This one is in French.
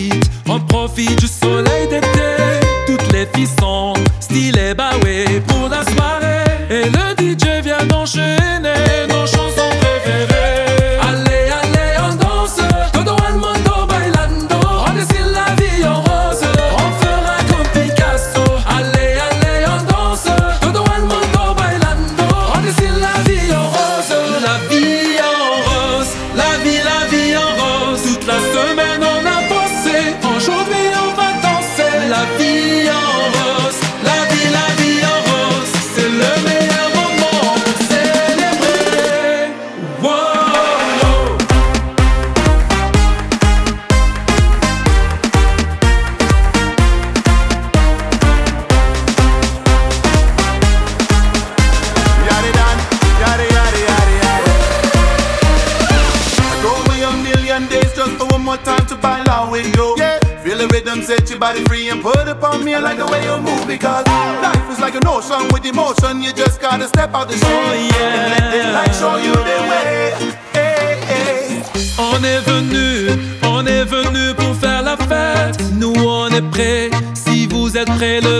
on profite du soleil d'été. Toutes les filles sont stylées, bah ouais, pour la soirée. Et le DJ vient d'enchaîner nos chansons préférées. Allez, allez, on danse, todo el mundo bailando. On dessine la vie en rose, on fera comme Picasso. Allez, allez, on danse, todo el mundo bailando. On dessine la vie en rose, la vie en rose, la vie en rose. Toute la semaine on a bossé, aujourd'hui on va danser. La vie en rose, la vie en rose. C'est le meilleur moment pour célébrer. Wow, wow. Yada dan, yada yada yada yada. I go away a million days just for one more time to ball out with you. Yeah. Feel the rhythm, set your body free and put it on me. I like the way you move because life is like an ocean with emotion. You just gotta step out the street and let the light show you the way. Hey, hey. On est venu pour faire la fête. Nous on est prêts, si vous êtes prêts,